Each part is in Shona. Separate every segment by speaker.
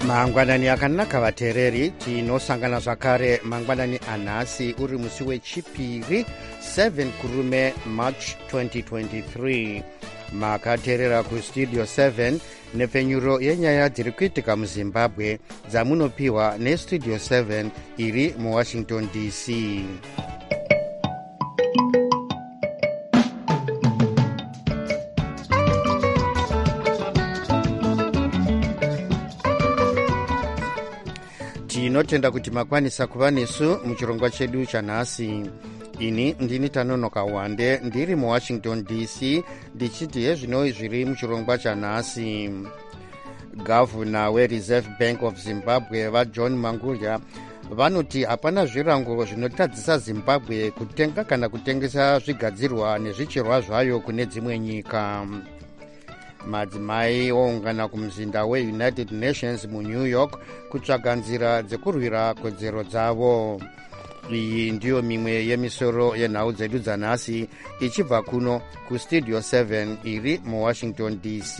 Speaker 1: mangwanani akanaka vateereri, tinosangana zvakare mangwanani anhasi uri musi wechipiri 7 kurume March 2023. makateerera kustudio 7 nepfenyuro yenyaya dziri kuitika muzimbabwe dzamunopiwa nestudio 7 iri muwashington dc. tinotenda kuti makwanisa kuva nesu muchirongwa chedu chanhasi. ini ndini Tanonoka Wande ndiri muwashington dc ndichiti hezvinoi zviri muchirongwa chanhasi. gavhuna wereserve bank of zimbabwe vajohn mangudya vanoti hapana zvirango zvinotadzisa zimbabwe kutenga kana kutengesa zvigadzirwa nezvicherwa zvayo kune dzimwe nyika. madzimai oungana kumuzinda weunited nations munew york kutsvaga nzira dzekurwira kodzero dzavo. iyi ndiyo mimwe yemisoro yenhau dzedu dzanhasi ichibva kuno kustudio 7 iri muwashington dc.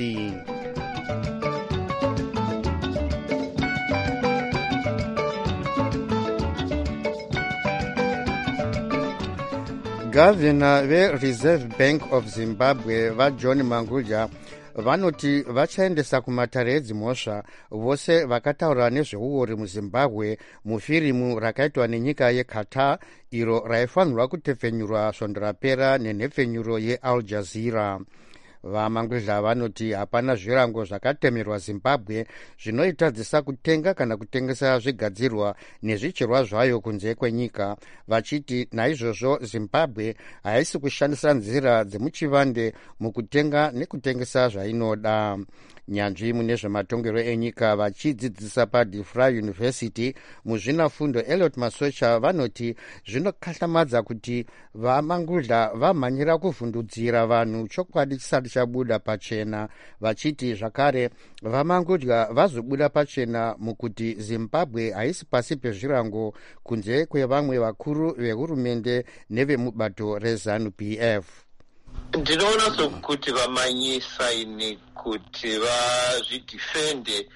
Speaker 1: gavhuna vereserve bank of zimbabwe vajohn mangudya vanoti vachaendesa kumatare edzimhosva vose vakataura nezveuori muzimbabwe mufirimu rakaitwa nenyika yeqatar iro raifanirwa kutepfenyurwa svondo rapera nenhepfenyuro yeal jazeera. vamangudya vanoti hapana zvirango zvakatemerwa zimbabwe zvinoitadzisa kutenga kana kutengesa zvigadzirwa nezvicherwa zvayo kunze kwenyika, vachiti naizvozvo zimbabwe haisi kushandisa nzira dzemuchivande mukutenga nekutengesa zvainoda. nyanzvi mune zvematongerwo enyika vachidzidzisa paDeFry University muzvinafundo Elliot Masocha vanoti zvinokatlamadza kuti vamangudya vamhanyira kuvhundudzira vanhu chokwadi chisati chabuda pachena, vachiti zvakare vamangudya vazobuda pachena mukuti zimbabwe haisi pasi pezvirango kunze kwevamwe vakuru vehurumende nevemubato reZANU-PF.
Speaker 2: ndinoona sokuti vamanyisa ini kuti vazvidhifende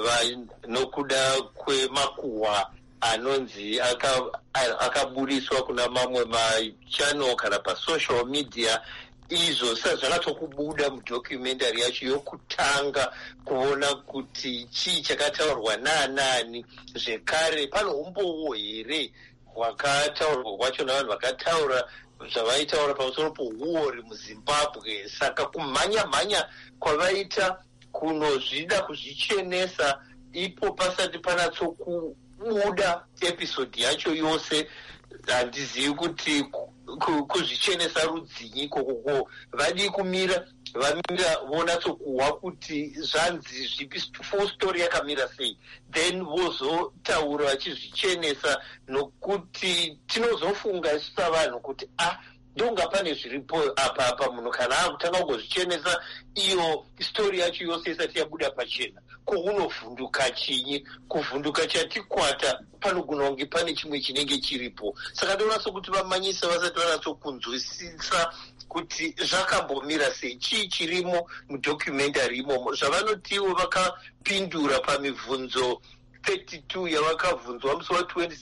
Speaker 2: nokuda kwemakuhwa anonzi akaburiswa kuna mamwe machannel kana pasocial media. izvo sezvakatokubuda mudocumentary yacho yokutanga kuona kuti chii chakataurwa naanani, zvekare pano umbowo here hwakataurwa kwacho navanhu vakataura zvavaitaura pamusoro pouori muzimbabwe. saka kumhanya-mhanya kwavaita kunozvida kuzvichenesa ipo pasati panatsokubuda episodi yacho yose. handizivi kuti kuzvichenesa rudzinyi kokoko vadi kumira vamira vonatsokuhwa kuti zvanzi zvipi full story yakamira sei, then vozotaura vachizvichenesa, nokuti tinozofunga isu savanhu kuti ndonga pane zviripo apa munhu kana akutanga kungozvichenesa iyo stori yacho yose isati yabuda pachena kounovhunduka chinyi. kuvhunduka chatikwata panogona kunge pane chimwe chinenge chiripo. saka ndoona sokuti vamanyisa vasati vanatsokunzwisisa kuti zvakambomira sei, chii chirimo mudocumentary imomo. zvavanotiwo vakapindura pamibvunzo 32 yavakabvunzwa musi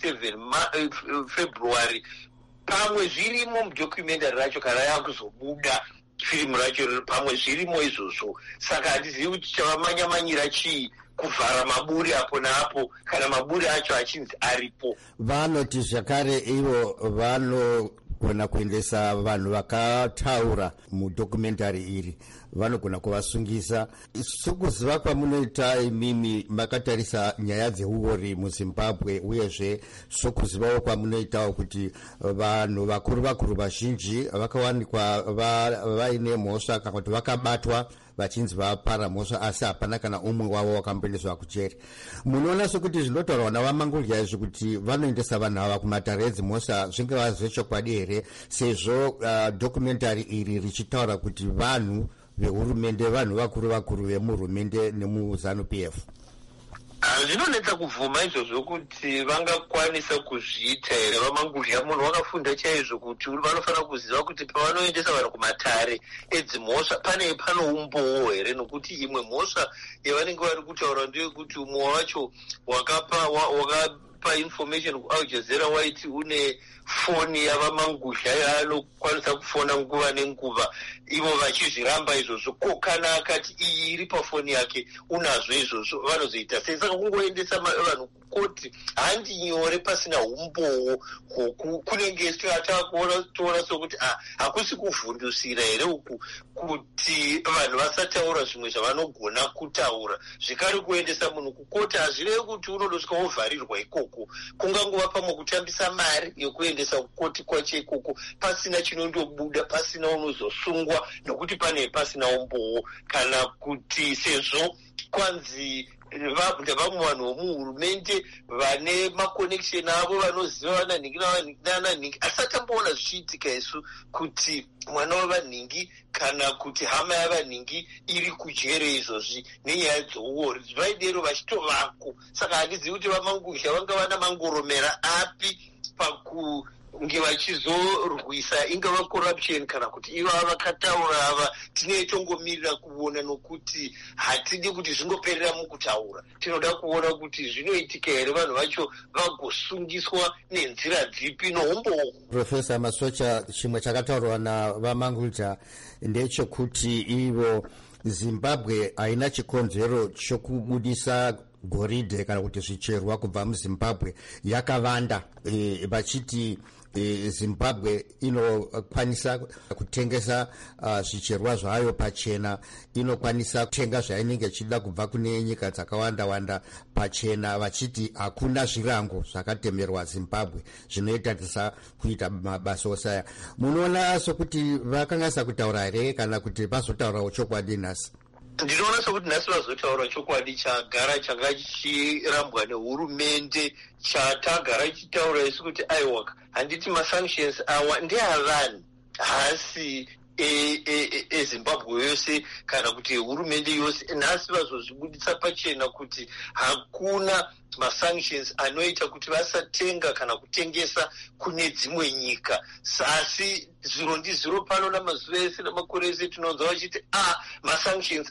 Speaker 2: wa27 February. pamwe zvirimo mudocumentary racho kana yakuzobuda firimu racho, pamwe zvirimo izvozvo. saka handizivi kuti chavamanyamanyira chii kuvhara maburi apo naapo kana maburi acho achinzi aripo.
Speaker 1: vanoti zvakare ivo vanogona kuendesa vanhu vakataura mudocumentary iri, vanogona kuvasungisa. sokuziva kwamunoita imimi makatarisa nyaya dzeuori muzimbabwe, uyezve sokuzivawo kwamunoitawo kuti vanhu vakuru vazhinji vakawanikwa vaine mhosva kana kuti vakabatwa vachinzi vapara mhosva asi hapana kana umwe wavo wakamboendeswa kucheri. munoona sokuti zvinotaurwa navamangudya izvi kuti vanoendesa vanhu ava kumatare edzimhosva zvingava zvechokwadi here, sezvo documentary iri richitaura kuti vanhu vehurumende, vanhu vakuru vemurumende nemuZANU-PF?
Speaker 2: zvinonetsa kuvhuma izvozvo kuti vangakwanisa kuzviita here vamangudya. Munhu wakafunda chaizvo kuti vanofanira kuziva kuti pavanoendesa vanhu kumatare edzimhosva pano umbowo here, nokuti imwe mhosva yavanenge vari kutaura ndeyekuti umwe wacho wakapa information kuAl Jazeera waiti une foni yavamangudya yaanokwanisa kufona nguva nenguva, ivo vachizviramba izvozvo. Ko kana akati iyi iri pafoni yake unazvo izvozvo, vanozoita sei? Saka kungoendesa vanhu kukoti handi nyore pasina umbowo hwoku kunenge toona sokuti hakusi kuvhundusira here uku kuti vanhu vasataura zvimwe zvavanogona kutaura. Zvikari kuendesa munhu kukoti hazvirevi kuti unodosvika wovharirwa ikoko, kungangova pamwe kutambisa mari yekuendesa kukoti kwacho ikoko pasina chinondobuda, pasina unozosungwa nokuti pasina umbowo, kana kuti sezvo kwanzi vamwe vanhu vomuhurumende vane maconnection avo vanoziva vananhingi navananhingi, asati amboona zvichiitika isu kuti mwana wavanhingi kana kuti hama yavanhingi iri kujere izvozvi nenyaya dzouori zvaidero vachitovako. Saka handizivi kuti vamangudya vanga vana mangoromera api pakunge vachizorwisa ingava corruption kana kuti ivava vakataura ava. Tinee tongomirira kuona, nokuti hatidi kuti zvingoperera mukutaura, tinoda kuona kuti zvinoitika here, vanhu vacho vagosungiswa nenzira dzipi noumbowo.
Speaker 1: Profesa Masocha, chimwe chakataurwa navamangudya ndechekuti ivo Zimbabwe haina chikonzero chokubudisa goridhe kana kuti zvicherwa kubva muZimbabwe, yakavanda vachiti Zimbabwe inokwanisa kutengesa zvicherwa zvayo pachena, inokwanisa kutenga zvainenge ichida kubva kune nyika dzakawanda pachena, vachiti hakuna zvirango zvakatemerwa Zimbabwe zvinoita tisa kuita mabasa osaya. Munoona sokuti vakanasa kutaura here kana kuti vazotaurawo chokwadi nhasi?
Speaker 2: Ndinoona sokuti nhasi vazotaura chokwadi chagara changa chichirambwa nehurumende, chatagara chichitaura isu kuti aiwaka handiti masanctions awa ndeavanhu hasi eZimbabwe yose kana kuti hurumende yose. Nhasi vazozvibudisa pachena kuti hakuna masanctions anoita kuti vasatenga kana kutengesa kune dzimwe nyika. Asi zviro ndizviro pano namazuva ese namakore ese tinonzwa vachiti masanctions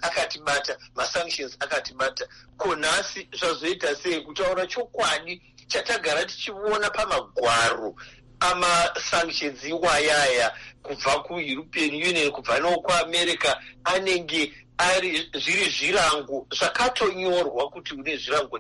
Speaker 2: akatibata. Ko nhasi zvazoita sei? Kutaura chokwadi chatagara tichiona pamagwaro amasanctions iwayaya kubva kuEuropean Union, kubva nokuAmerica, anenge ari zviri zvirango zvakatonyorwa kuti une zvirango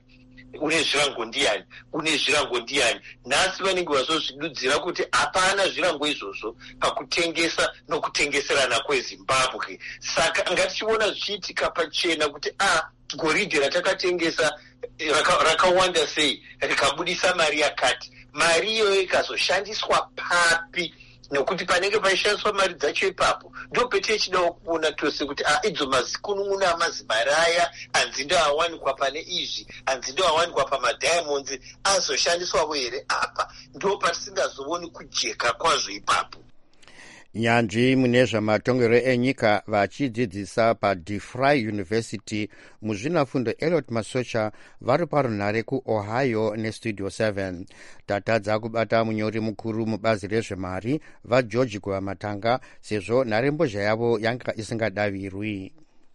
Speaker 2: ndiani. Nhasi vanenge vazozvidudzira kuti hapana zvirango izvozvo pakutengesa nokutengeserana kweZimbabwe. Saka ngatichiona zvichiitika pachena kuti goridhe ratakatengesa rakawanda sei, rikabudisa mari yakati, mari iyoyo ikazoshandiswa papi? Nokuti panenge paishandiswa mari dzacho ipapo ndo petichidawo kuona tose kuti idzo mazikunun'una amazimari aya anzi ndo awanikwa pane izvi, anzi ndo awanikwa pamadiamonds, azoshandiswawo here apa? Ndo patisingazooni kujeka kwazvo ipapo.
Speaker 1: Nyanzvi mune zvamatongero enyika vachidzidzisa paDeFry University muzvinafundo Elliot Masocha vari parunhare kuOhio neStudio 7. Tatadza kubata munyori mukuru mubazi rezvemari vaGeorge Kuvamatanga sezvo nharembozha yavo yanga isingadavirwi.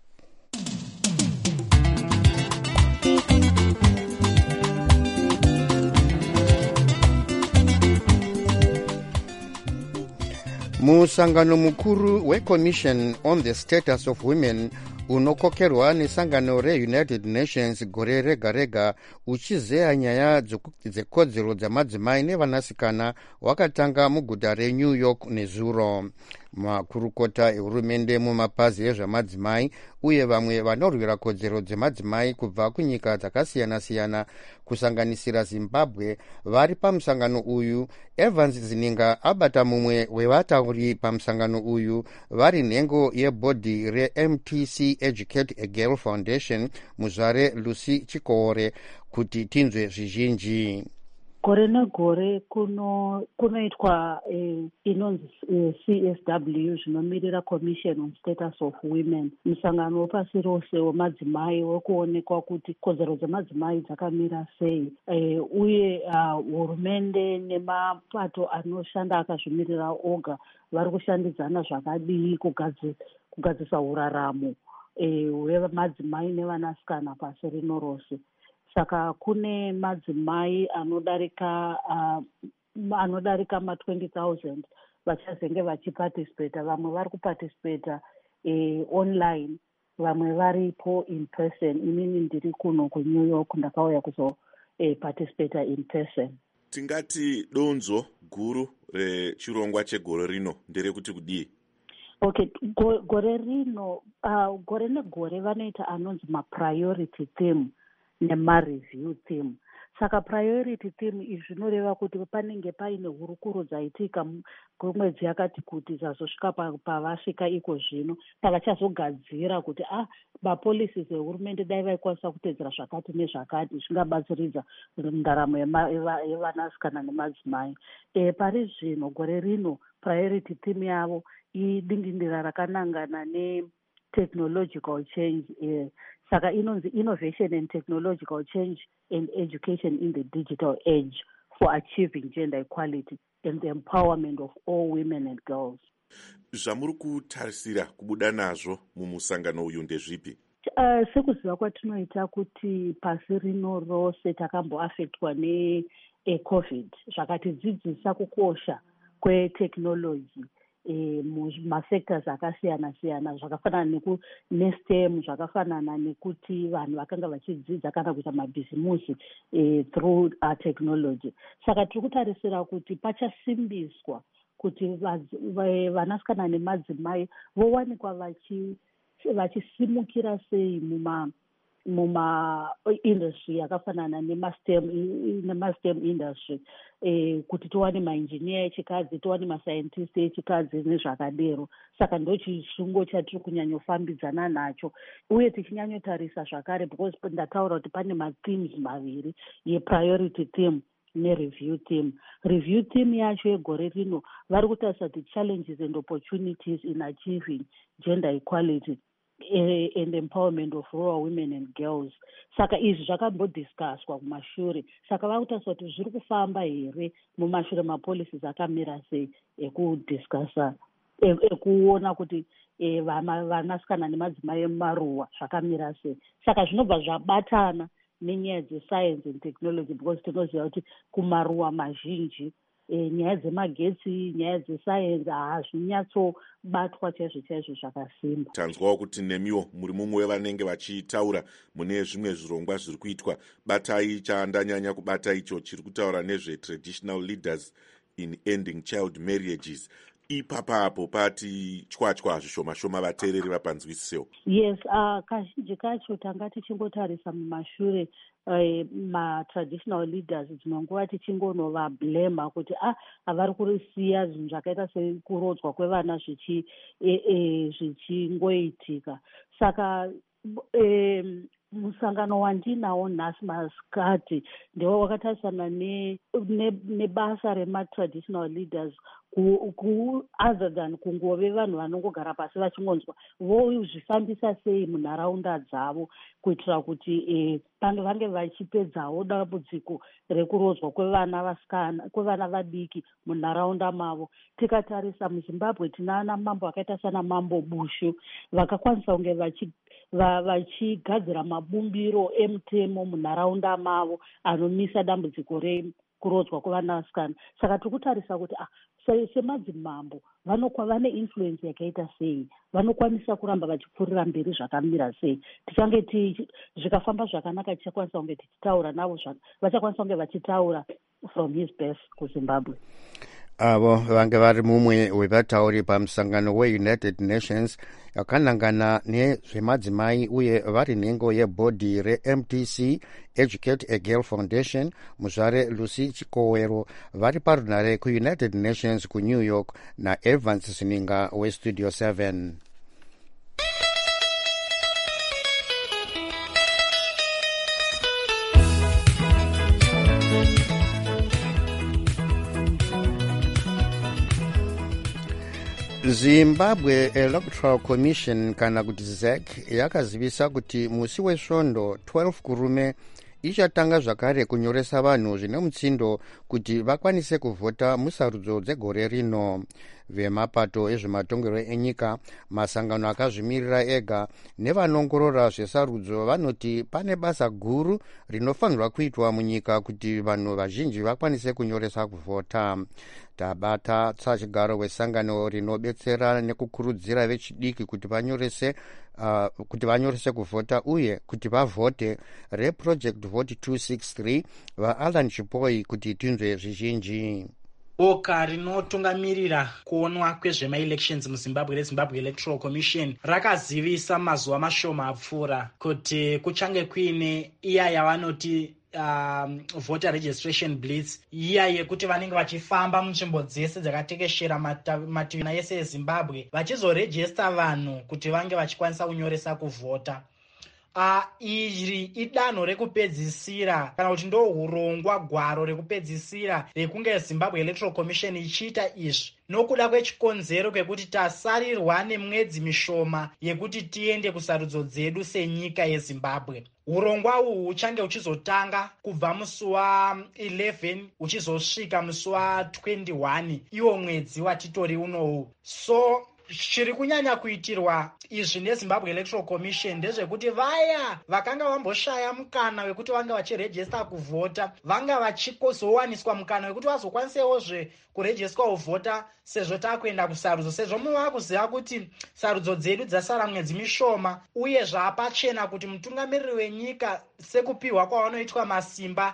Speaker 1: Musangano mukuru weCommission on the Status of Women unokokerwa nesangano reUnited Nations gore rega rega uchizeya nyaya dzekodzero dzamadzimai nevanasikana wakatanga muguta reNew York nezuro. Makurukota ehurumende mumapazi ezvamadzimai uye vamwe vanorwira kodzero dzemadzimai kubva kunyika dzakasiyana-siyana kusanganisira Zimbabwe vari pamusangano uyu. Evans Zininga abata mumwe wevatauri pamusangano uyu vari nhengo yebhodhi reMTC Educate a Girl Foundation, muzvare Lucy Chikoore, kuti tinzwe zvizhinji.
Speaker 3: gore negore kunoitwa inonzi CSW, zvinomirira Commission on Status of Women, musangano wepasi rose wemadzimai wekuonekwa kuti kodzero dzemadzimai dzakamira sei, uye hurumende nemapato anoshanda akazvimirira oga vari kushandidzana zvakadii kugadzisa uraramo hwemadzimai nevanasikana pasi rino rose. Saka kune madzimai anodarika ma20,000 vachazenge vachiparticipata. Vamwe vari kuparticipata online, vamwe varipo in person. Inini ndiri kuno kuNew York, ndakauya kuzoparticipata in person.
Speaker 4: Tingati donzo guru rechirongwa chegore rino nderekuti kudii?
Speaker 3: Okay, gore rino gore negore vanoita anonzi mapriority theme nemareview theme. Saka priority theme izvi zvinoreva kuti panenge paine hurukuro dzaitika mwedzi yakati kuti zvazosvika pavasvika iko zvino pavachazogadzira kuti mapolicies ehurumende dai vaikwanisa kutedzera zvakati nezvakati zvingabatsiridza ndaramo yevanasikana nemadzimai. Pari zvino gore rino priority theme yavo idingindira rakanangana ne-technological change, saka inonzi innovation and technological change and education in the digital age for achieving gender equality and the empowerment of all women and girls.
Speaker 4: Zvamuri kutarisira kubuda nazvo mumusangano uyu ndezvipi?
Speaker 3: Sekuziva kwatinoita kuti pasi rino rose takamboafektwa neCovid, zvakatidzidzisa kukosha kwetechnology mumafactors akasiyana-siyana, zvakafanana neSTEM, zvakafanana nekuti vanhu vakanga vachidzidza kana kuita mabhizimusi through technology. Saka tiri kutarisira kuti pachasimbiswa kuti vanasikana nemadzimai vowanikwa vachisimukira sei muma-industry yakafanana nemastem industry, kuti tiwane mainjiniya echikadzi, tiwane mascientist echikadzi nezvakadero. Saka ndo chishungo chatiri kunyanyofambidzana nacho, uye tichinyanyotarisa zvakare, because ndataura kuti pane mathemes maviri, yepriority theme nereview theme. Review theme yacho yegore rino vari kutarisa the challenges and opportunities in achieving gender equality and empowerment of rural women and girls. Saka izvi zvakambodiscusswa kumashure, saka vakutarisa kuti zviri kufamba here mumashure mapolicies akamira sei ekudiscussa, ekuona kuti vanasikana nemadzimai emaruwa zvakamira sei. Saka zvinobva zvabatana nenyaya dzescience and technology, because tinoziva kuti kumaruwa mazhinji nyaya dzemagetsi, nyaya dzesayenzi hazvinyatsobatwa chaizvo zvakasimba.
Speaker 4: Tanzwawo kuti nemiwo muri mumwe wevanenge vachitaura mune zvimwe zvirongwa zviri kuitwa. Batai chandanyanya kubata icho chiri kutaura nezvetraditional leaders in ending child marriages. Ipapapo pati chwachwa zvishoma-shoma vateereri vapanzwisisewo.
Speaker 3: Yes, kazhinji kacho tanga tichingotarisa mumashure ma-traditional leaders dzinonguva tichingonovablema kuti havari kurisiya zvinhu zvakaita sekurodzwa kwevana zvichingoitika. Saka musangano wandinawo nhasi masikati ndewo wakatarisana nebasa rema-traditional leaders other than kungove vanhu vanongogara pasi vachingonzwa, vozvifambisa sei munharaunda dzavo kuitira kuti vange vachipedzawo dambudziko rekurodzwa kwevana vadiki munharaunda mavo. Tikatarisa muZimbabwe tinana mambo akaita sana mambo Bushu vakakwanisa kunge vachigadzira mabumbiro emutemo munharaunda mavo anomisa dambudziko rekurodzwa kwevanasikana. Saka tiri kutarisa kuti semadzimambo vane influence yakaita sei, vanokwanisa kuramba vachipfuurira mberi zvakamira sei. Tichange zvikafamba zvakanaka tichakwanisa kunge tichitaura navo, vachakwanisa kunge vachitaura from his birth kuZimbabwe.
Speaker 1: Avo vange vari mumwe wevatauri pamusangano weUnited Nations yakanangana nezvemadzimai uye vari nhengo yebhodhi reMTC Educate a Girl Foundation. Muzvare Lucy Chikowero vari parunare kuUnited Nations kuNew York naEvans Sininga weStudio 7. Zimbabwe Electoral Commission kana kuti ZEC yakazivisa kuti musi wesvondo 12 kurume ichatanga zvakare kunyoresa vanhu zvine mutsindo kuti vakwanise kuvhota musarudzo dzegore rino. Vemapato ezvematongerwo enyika, masangano akazvimirira ega nevanongorora zvesarudzo vanoti pane basa guru rinofanirwa kuitwa munyika kuti vanhu vazhinji vakwanise kunyoresa kuvhota. Tabata tsachigaro wesangano rinobetsera nekukurudzira vechidiki kuti vanyorese kuvhota uye kuti vavhote reproject vote 263 vaAlan Chipoi kuti tinzwe zvizhinji.
Speaker 5: Boka rinotungamirira kuonwa kwezvema-elections muZimbabwe reZimbabwe Electoral Commission rakazivisa mazuva mashoma apfuura kuti kuchange kuine iya yavanoti voter registration blitz, iya yekuti vanenge vachifamba munzvimbo dzese dzakatekeshera mativi ese eZimbabwe vachizorejesta vanhu kuti vange vachikwanisa kunyoresa kuvhota. Iri idanho rekupedzisira kana kuti ndo urongwa gwaro rekupedzisira rekunge Zimbabwe Electoral Commission ichiita izvi nokuda kwechikonzero kwekuti tasarirwa nemwedzi mishoma yekuti tiende kusarudzo dzedu senyika yeZimbabwe. Urongwa uhu uchange uchizotanga kubva musi wa11 uchizosvika musi wa21 iwo mwedzi watitori unowu. So chiri kunyanya kuitirwa izvi neZimbabwe Electoral Commission ndezvekuti vaya vakanga vamboshaya mukana wekuti vanga vachirejesta kuvhota vanga vachizowaniswa mukana wekuti vazokwanisewozve kurejestwa kuvhota sezvo takuenda kusarudzo, sezvo muva kuziva kuti sarudzo dzedu dzasara mwedzi mishoma uye zvapachena kuti mutungamiriri wenyika sekupiwa kwavanoitwa masimba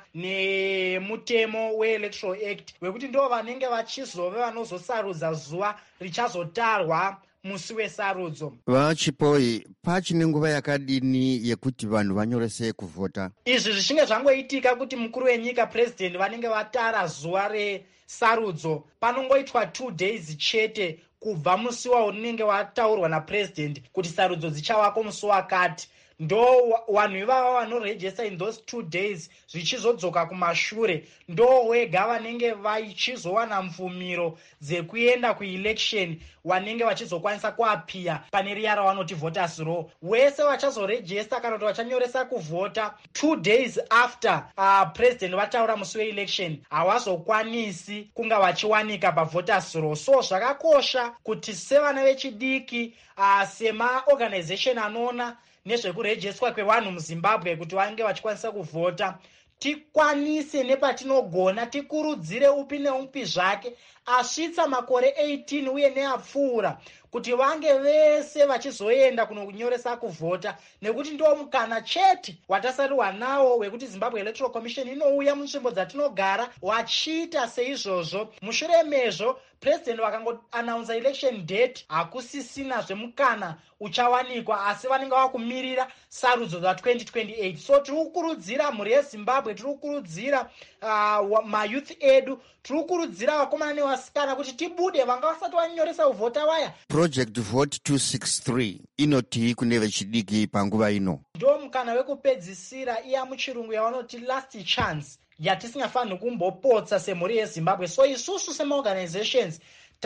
Speaker 5: nemutemo weElectoral Act wekuti ndo vanenge vachizove vanozosarudza zuva richazotarwa musi wesarudzo.
Speaker 1: Vachipoi, pachine nguva yakadini yekuti vanhu vanyorese kuvhota?
Speaker 5: Izvi zvichinge zvangoitika kuti mukuru wenyika president vanenge vatara zuva resarudzo, panongoitwa 2 days chete kubva musi waunenge wataurwa napresident kuti sarudzo dzichawako musi wakati. Ndo vanhu ivava vanorejesta in those 2 days zvichizodzoka kumashure ndo wega vanenge vachizowana mfumiro dzekuenda kuelection vanenge vachizokwanisa kuapia pane riya ravanoti voters roll. Wese vachazorejesta kana kuti vachanyoresa kuvhota 2 days after president vataura musi weelection havazokwanisi kunga vachiwanika pavoters roll. So zvakakosha kuti sevana vechidiki semaorganization anoona nezvekurejestwa kwevanhu muZimbabwe kuti vange vachikwanisa kuvhota tikwanise nepatinogona tikurudzire upi neupi zvake asvitsa makore 18 uye neapfuura kuti vange vese vachizoenda kunonyoresa kuvhota nekuti ndo mukana chete watasarirwa nawo wekuti Zimbabwe Electoral Commission inouya munzvimbo dzatinogara wachiita seizvozvo. Mushure mezvo president vakangoannounce election date hakusisina zvemukana uchawanikwa asi vanenge vakumirira sarudzo dza2028. So tiri kukurudzira mhuri yeZimbabwe, tiri kukurudzira mayouth edu, tiri kukurudzira vakomana nevasikana kuti tibude vanga vasati vanyoresa kuvhota vaya.
Speaker 1: Project Vote 263 inoti kune vechidiki panguva ino
Speaker 5: ndo mukana wekupedzisira iya muchirungu yavanoti last chance yatisingafaniri kumbopotsa semhuri yeZimbabwe. So isusu semaorganizations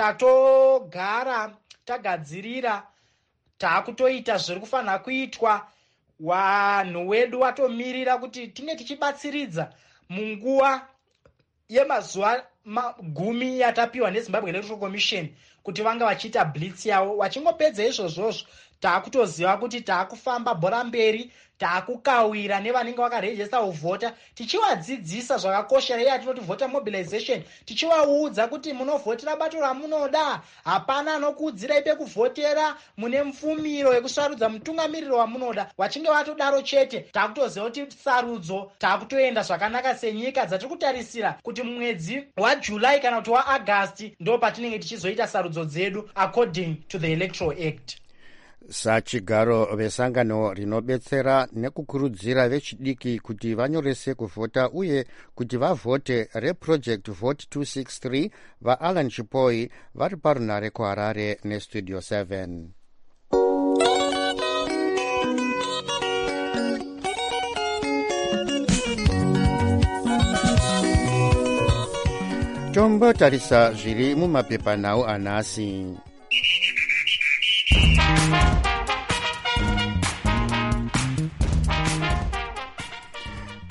Speaker 5: tatogara tagadzirira taakutoita zviri kufanira kuitwa. Vanhu wedu watomirira kuti tinge tichibatsiridza munguva yemazuva 10 yatapiwa neZimbabwe Electoral Commission kuti vanga vachiita blitz yavo. Vachingopedza izvozvozvo taakutoziva kuti taakufamba bhora mberi, taakukawira nevanenge vakarejesta kuvhota tichivadzidzisa zvakakoshera iya tinoti voter mobilization, tichivaudza kuti munovhotera bato ramunoda, hapana anokuudzirai pekuvhotera, mune mfumiro yekusarudza mutungamiriri wamunoda. Vachinge vatodaro chete taakutoziva kuti sarudzo taakutoenda zvakanaka senyika dzatiri kutarisira kuti mwedzi waJuly kana kuti waAugust ndo patinenge tichizoita sarudzo dzedu according to the Electoral Act.
Speaker 1: Sachigaro vesangano rinobetsera nekukurudzira vechidiki kuti vanyorese kuvhota uye kuti vavhote reproject vote 263 vaAlan Chipoi vari parunare kuHarare nestudio 7. Tombotarisa zviri mumapepanhau anhasi.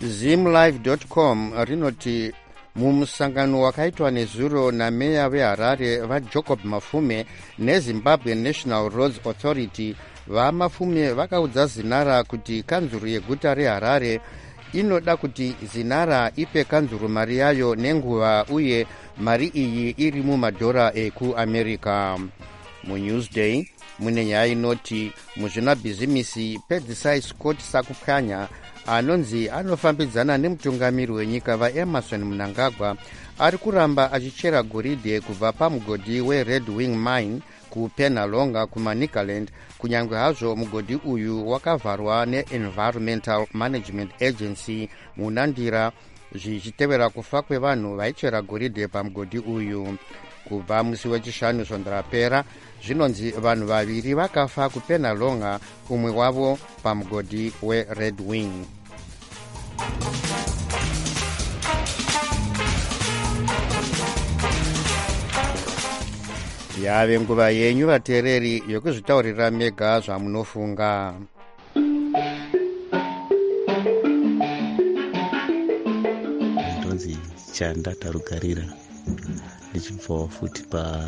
Speaker 1: zimlive.com rinoti mumusangano wakaitwa nezuro nameya veharare vajacob mafume nezimbabwe national roads authority, vamafume vakaudza zinara kuti kanzuru yeguta reharare inoda kuti zinara ipe kanzuru mari yayo nenguva, uye mari iyi iri mumadhora ekuamerica. muNewsday mune nyaya inoti muzvinabhizimisi pedzisai Scott Sakupkanya anonzi anofambidzana nemutungamiri wenyika vaEmerson Mnangagwa ari kuramba achichera goridhe kubva pamugodhi weRed Wing Mine kuPenalonga kuManicaland, kunyange hazvo mugodhi uyu wakavharwa neEnvironmental Management Agency munandira, zvichitevera kufa kwevanhu vaichera goridhe pamugodhi uyu. Kubva musi wechishanu svondo rapera, zvinonzi vanhu vaviri vakafa kuPenalonga, umwe wavo pamugodhi weRed Wing. Yave nguva yenyu vateereri yokuzvitaurira mega zvamunofunga.
Speaker 6: Ndonzi Chanda Tarugarira ndichibvawo futi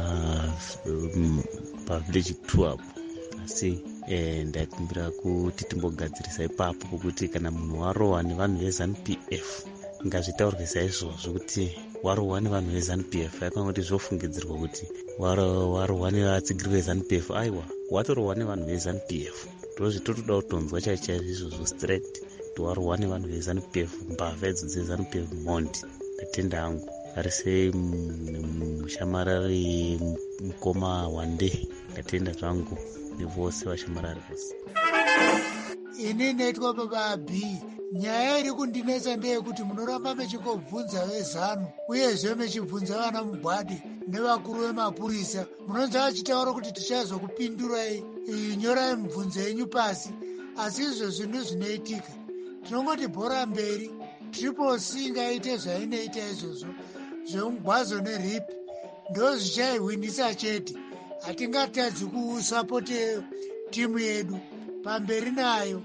Speaker 6: pavillage 2 asi ndakumbira kuti timbogadzirisa ipapo pokuti kana munhu warohwa nevanhu veZANU-PF ngazvitaurwe saizvozvo kuti warohwa nevanhu veZANU-PF, aikanga kuti zvofungidzirwa kuti warohwa nevatsigiri veZANU-PF. Aiwa, watorohwa nevanhu veZANU-PF, ndozvitotoda kutonzwa chaizvo izvozvo straight kuti warohwa nevanhu veZANU-PF, mbavha idzo dzeZANU-PF mhondi. Ndatenda hangu arise mushamarari mukoma wande, ndatenda zvangu nevose vashamarari vose.
Speaker 7: Ini naitwa baba B. Nyaya iri kundinetsa ndeyekuti munoramba mechingobvunza vezanu uyezve mechibvunza vana mugwadi nevakuru vemapurisa. Munonzi vachitaura kuti tichazokupindurai, nyorai mibvunzo yenyu pasi, asi izvo zvinhu zvinoitika. Tinongoti bhora mberi, Triple C ngaite zvainoita izvozvo zvemugwazo neripi, ndo zvichaihwinisa chete. Hatingatadzi kusapote timu yedu pamberi nayo.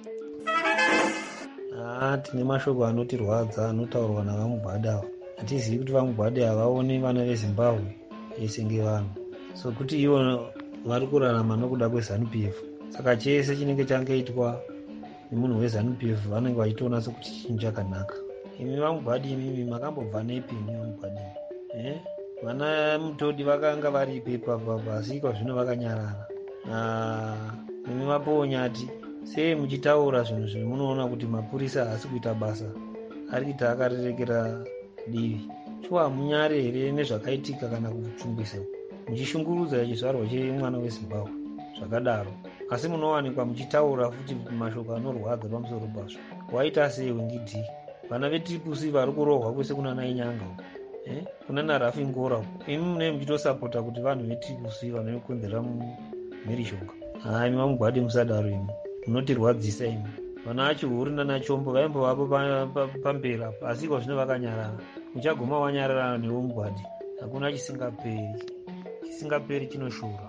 Speaker 8: Tine mashoko anotirwadza anotaurwa navamugwadi ava. Hatizivi kuti vamugwadi ava vaone vana veZimbabwe ese ngevanhu, so kuti ivo vari kurarama nokuda kweZANU-PF. Saka chese chinenge changaitwa nemunhu weZANU-PF vanenge vachitoona sekuti chinhu chakanaka. Imi vamugwadi imimi makambobva nepi imi vamugwadi? Vana Mutodi vakanga vari ipepa asi kwazvino vakanyarara. Imi maponyati sei muchitaura zvinhu zviri munoona kuti mapurisa haasi kuita basa, ari kuita akarerekera divi. Shuwa munyare here nezvakaitika kana kupfumbisa muchishungurudza chizvarwa chemwana weZimbabwe zvakadaro, asi munowanikwa muchitaura futi mashoko anorwadza pamusoro pazvo. Waita sei wengidhi? Vana veTriple vari kurohwa kwese kuna Nainyanga kuna naRafi Ngora. Imi mune muchitosapota kuti vanhu veTriple vanokonzera mherishonga. Imi vamugwadi musadaro, imi munotirwadzisa. Imi vana aChihuri naNachombo vaimbovapo pamberi apa, asi kwazvino vakanyarara. Muchaguma wanyarara newe mugwadi, hakuna chisingaperi chinoshora.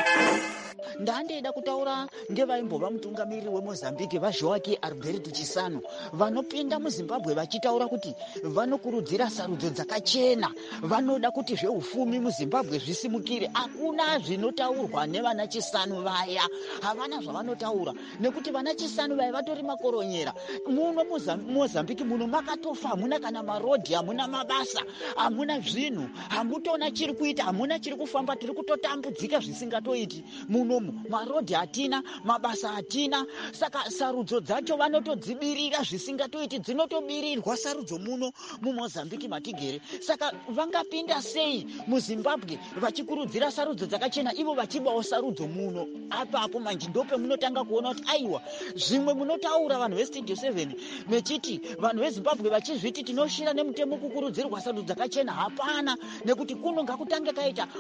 Speaker 9: Ndandida kutaura ngevaimbova mutungamiriri weMozambique vaJoaquim Alberto Chisano vanopinda muZimbabwe vachitaura kuti vanokurudzira sarudzo dzakachena, vanoda kuti zveufumi muZimbabwe zvisimukire. Hakuna zvinotaurwa nevana Chisano vaya, havana zvavanotaura, nekuti vana Chisano vaya vatori makoronyera. Muno Mozambique muno makatofa, hamuna kana marodhi, hamuna mabasa, hamuna zvinhu, hamutona chiri kuita, hamuna chiri kufamba, tiri kutotambudzika zvisingatoiti muno. Marodhi hatina, mabasa hatina, saka sarudzo dzacho vanotodzibirira zvisingatoiti, dzinotobirirwa sarudzo muno muMozambique matigere. Saka vangapinda sei muZimbabwe vachikurudzira sarudzo dzakachena, ivo vachibawo sarudzo muno? Apapo manje ndope munotanga kuona kuti aiwa, zvimwe munotaura vanhu veStudio 7 mechiti vanhu veZimbabwe vachizviti tinoshira nemutemo kukurudzirwa sarudzo dzakachena. Hapana, nekuti kuno ngakutange kaita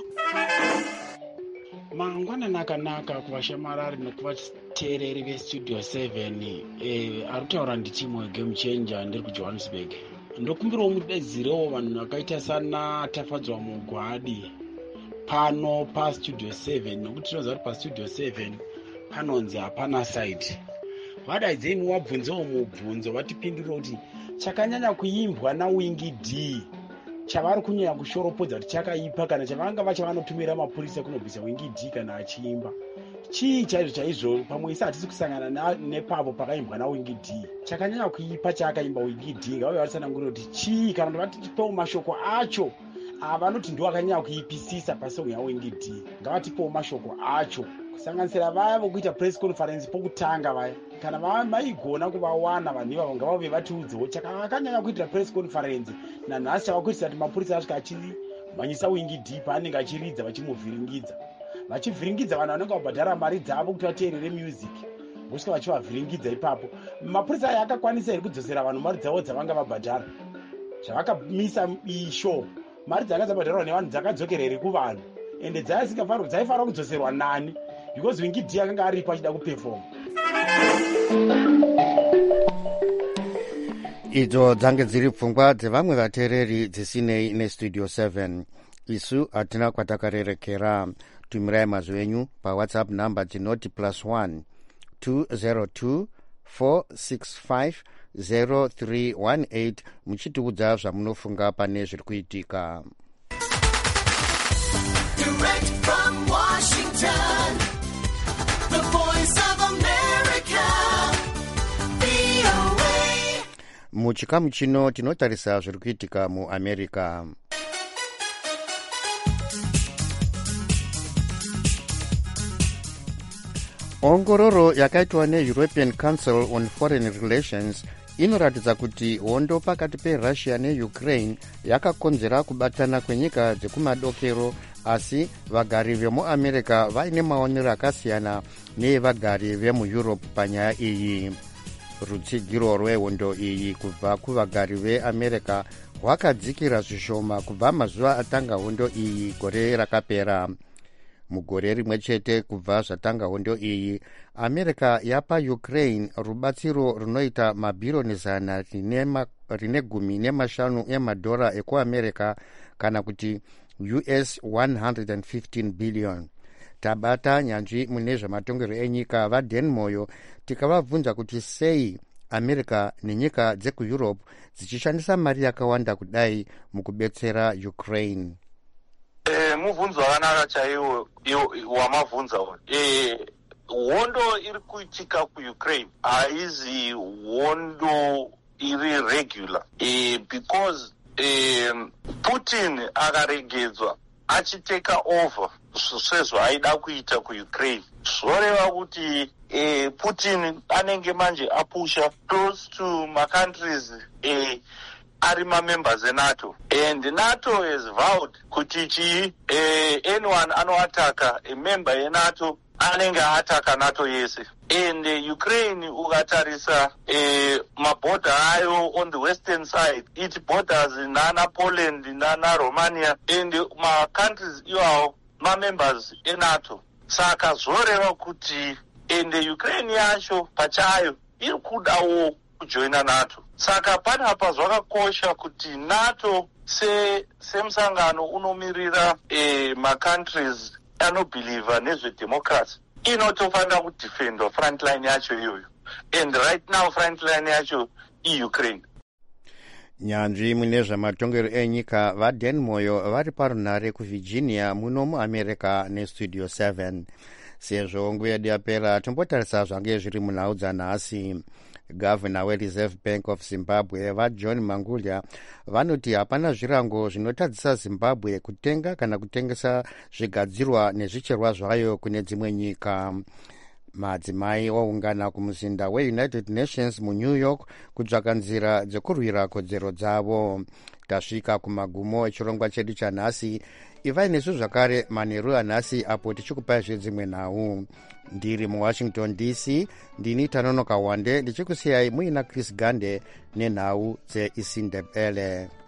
Speaker 10: mangwanani akanaka kuvashamarari nekuvateereri veStudio 7. Ari kutaura ndichimwe Game Changer, ndiri kuJohannesburg. Ndokumbirawo mudedzirewo vanhu vakaita sana Tafadzwa Mugwadi pano paStudio 7, nokuti tinoziva kuti paStudio 7 panonzi hapana site. Vadaidzei muwabvunzewo mubvunzo vatipindure kuti chakanyanya kuimbwa naWingy D chavari kunyanya kushoropodza kuti chakaipa kana chavanga vachavanotumira mapurisa kunobvisa Wingy D kana achiimba chii chaizvo pamwe isi hatisi kusangana nepapo pakaimbwa naWingy D chakanyanya kuipa chaakaimba Wingy D ngavave vatsanangurira kuti chii kana kuti vatitipewo mashoko acho vanoti ndo akanyanya kuipisisa pasong yaWingy D ngavatipewo mashoko acho kusanganisira vaya vokuita press conference pokutanga vaya kana vaigona kuvawana vanhu ivavo ngavave vatiudzewo chakakanyanya kuitira press conference nanhasi chavakuitisa kuti mapurisa asvika achimhanyisa Wingy D paanenge achiridza vachimuvhiringidza vanhu vanenge vabhadhara mari dzavo kuti vateerere music vosvika vachivavhiringidza ipapo mapurisa aya akakwanisa here kudzosera vanhu mari dzavo dzavanga vabhadhara zvavakamisa ishow mari dzanga dzabhadharwa nevanhu dzakadzokera here kuvanhu ende dzaifanira kudzoserwa nani because Wingy D akanga aripo achida kupefoma.
Speaker 1: idzo dzange dziri pfungwa dzevamwe vateereri dzisinei nestudio 7 isu hatina kwatakarerekera. Tumirai mazwi enyu pawhatsapp namba dzinoti +1 202 465 0318 muchitiudza zvamunofunga pane zviri kuitika.
Speaker 11: Direct from Washington, the voice of America, VOA.
Speaker 1: Muchikamu chino tinotarisa zviri kuitika muAmerica. Ongororo yakaitwa neEuropean Council on Foreign Relations inoratidza kuti hondo pakati peRussia neUkraine yakakonzera kubatana kwenyika dzekumadokero, asi vagari vemuAmerica vaine maonero akasiyana neevagari vemuEurope panyaya iyi. Rutsigiro rwehondo iyi kubva kuvagari veAmerica rwakadzikira zvishoma kubva mazuva atanga hondo iyi gore rakapera. Mugore rimwe chete kubva zvatanga hondo iyi, America yapa Ukraine rubatsiro runoita mabhironi 115 emadhora ekuAmerica kana kuti US 115 billion. Tabata nyanzvi mune zvematongerwo enyika vaDenmoyo tikavabvunza kuti sei America nenyika dzekuEurope dzichishandisa mari yakawanda kudai mukubetsera Ukraine.
Speaker 2: Mubvunzo wakanaka chaiwo wamabvunza hondo iri kuitika kuUkraine haizi hondo iri regular because Putin akaregedzwa achiteka over sezvo aida kuita kuUkraine zvoreva kuti Putin anenge manje apusha close to macountries ari ma-members eNATO, and NATO has vowed kuti anyone anoataka a member eNATO anenge aataka NATO yese. And Ukraine ukatarisa mabhodha ayo on the western side, it borders nana Poland nana Romania, and ma-countries iwawo ma-members eNATO. Saka zvoreva kuti and Ukraine yacho pachayo iri kudawo kujoina NATO. Saka panapa zvakakosha kuti NATO semusangano unomirira ma-countries anobhiliva nezvedemocracy inotofanira kudefendwa frontline yacho iyoyo, and right now frontline yacho iUkraine.
Speaker 1: Nyanzvi mune zvamatongero enyika vaDenmoyo vari parunhare kuVirginia muno muAmerica nestudio 7. Sezvo nguva yedu yapera tombotarisa zvange zviri munhau dzanhasi. Gavana weReserve Bank of Zimbabwe vaJohn Mangulya vanoti hapana zvirango zvinotadzisa Zimbabwe kutenga kana kutengesa zvigadzirwa nezvicherwa zvayo kune dzimwe nyika. Madzimai waungana kumuzinda weUnited Nations muNew York kutsvaka nzira dzekurwira kodzero dzavo. Tasvika kumagumo echirongwa chedu chanhasi. Ivai nesu zvakare manheru anhasi apo tichikupai zvedzimwe nhau. Ndiri muWashington DC, ndini Tanonoka Wande ndichikusiyai muina Chris Gande nenhau dzeIsindebele.